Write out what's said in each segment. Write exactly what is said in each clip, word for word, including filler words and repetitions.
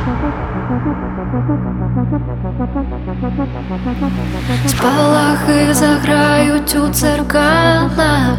Спалахи заграють у дзеркалах,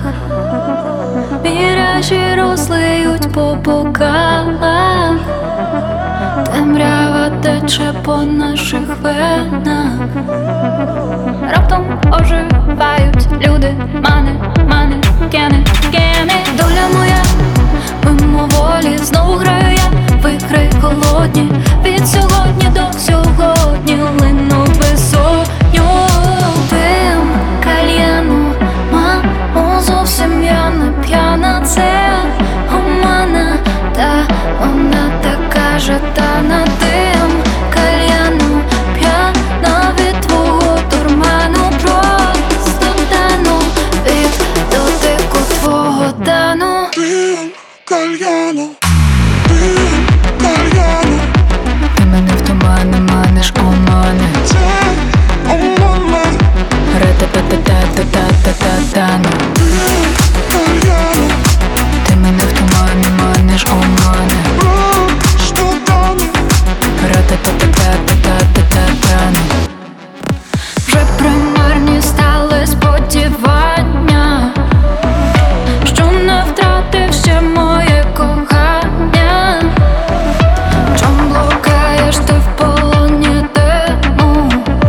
міражі розлиють по бокалах, темрява тече по наших венах. Раптом оживають люди, мани, манекени, кени. Доля моя мимоволі, знову граю я в ігри голодні. Від сьогодні до сьогодні лину безодню. Пим кальяну, мамо, зовсім я не п'яна. Це омана, та вона така жадана. Дим кальяну, п'яна від твого дурману. Просто тану від дотику твого тану. Дим кальяну, дим кальяну. Ти мене в тумани маниш, о мане. Це омана. Ре-та-та-та-та-та-та-та-тану. Дим кальяну, Ти мене в тумани маниш, о мане. просто тану. Ре-та-та-та-та-та-та-тану. Вже примарні стали сподівання, що не втратив ще моє кохання. Чом блукаєш ти в полоні диму,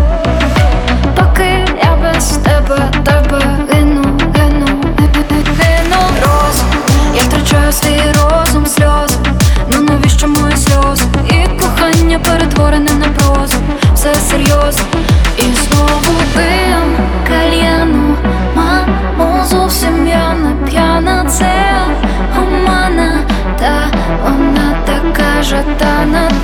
поки я без тебе, тебе гину, гину, гину. Розум, я втрачаю свій розум, сльози. Ну навіщо мої сльози? І кохання перетворене на прозу. Все серйозно. І знову пим кальяну, мамо, зовсім я не п'яна. Це омана, та вона така жадана.